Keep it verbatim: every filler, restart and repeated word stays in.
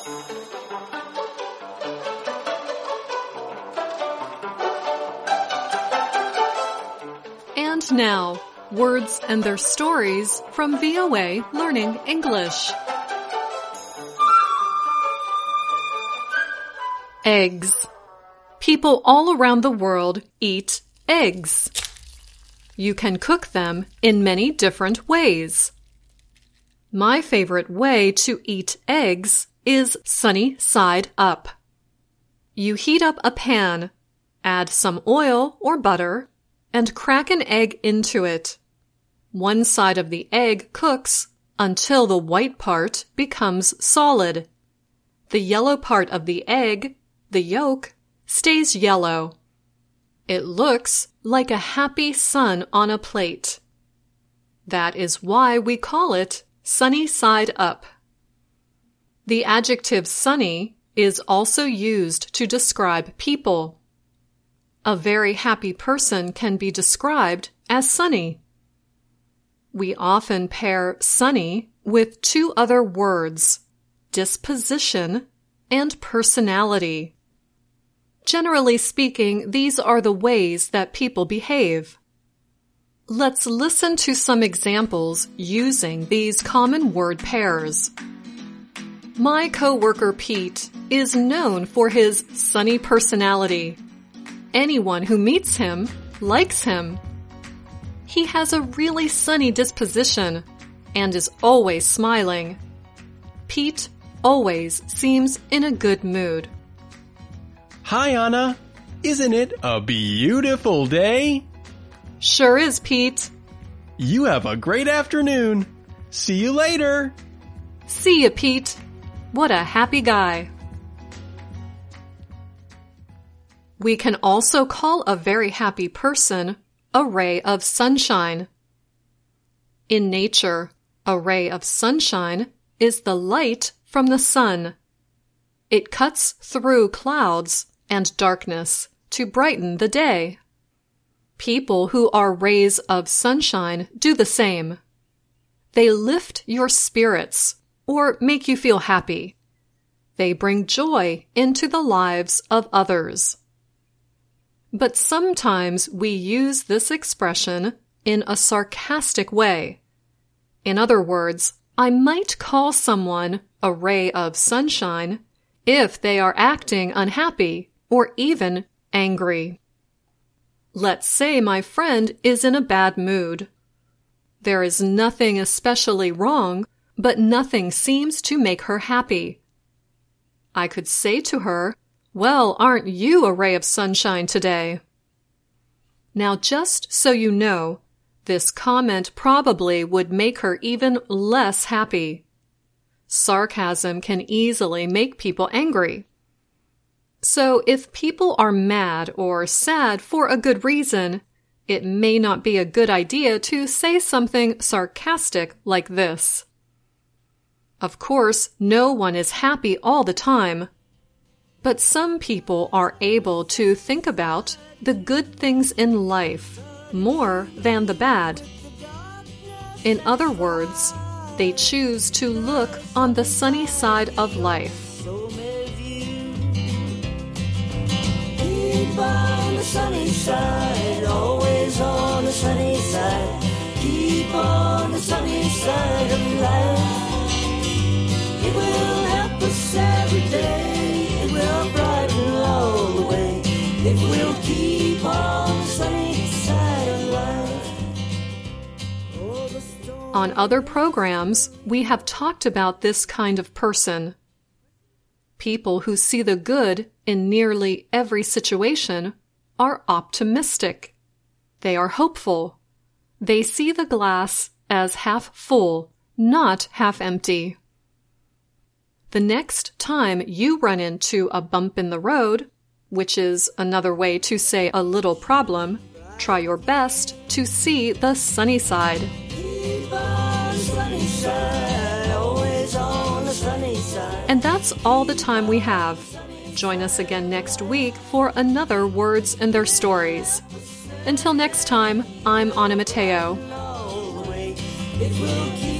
And now, words and their stories from V O A Learning English. Eggs. People all around the world eat eggs. You can cook them in many different ways. My favorite way to eat eggs is sunny side up. You heat up a pan, add some oil or butter, and crack an egg into it. One side of the egg cooks until the white part becomes solid. The yellow part of the egg, the yolk, stays yellow. It looks like a happy sun on a plate. That is why we call it sunny side up. The adjective sunny is also used to describe people. A very happy person can be described as sunny. We often pair sunny with two other words, disposition and personality. Generally speaking, these are the ways that people behave. Let's listen to some examples using these common word pairs. My coworker Pete is known for his sunny personality. Anyone who meets him likes him. He has a really sunny disposition and is always smiling. Pete always seems in a good mood. Hi, Anna. Isn't it a beautiful day? Sure is, Pete. You have a great afternoon. See you later. See ya, Pete. What a happy guy. We can also call a very happy person a ray of sunshine. In nature, a ray of sunshine is the light from the sun. It cuts through clouds and darkness to brighten the day. People who are rays of sunshine do the same. They lift your spirits or make you feel happy. They bring joy into the lives of others. But sometimes we use this expression in a sarcastic way. In other words, I might call someone a ray of sunshine if they are acting unhappy or even angry. Let's say my friend is in a bad mood. There is nothing especially wrong, but nothing seems to make her happy. I could say to her, "Well, aren't you a ray of sunshine today?" Now, just so you know, this comment probably would make her even less happy. Sarcasm can easily make people angry. So if people are mad or sad for a good reason, it may not be a good idea to say something sarcastic like this. Of course, no one is happy all the time. But some people are able to think about the good things in life more than the bad. In other words, they choose to look on the sunny side of life. Keep on the sunny side, always on the sunny side. Keep on the sunny side of life. It will help us every day. It will brighten all the way. If we'll keep on the sunny side of life. Oh, the storm. On other programs, we have talked about this kind of person. People who see the good in nearly every situation are optimistic. They are hopeful. They see the glass as half full, not half empty. The next time you run into a bump in the road, which is another way to say a little problem, try your best to see the sunny side. Keep on the sunny side, always on the sunny side. And that's all the time we have. Join us again next week for another Words and Their Stories. Until next time, I'm Anna Mateo. It will keep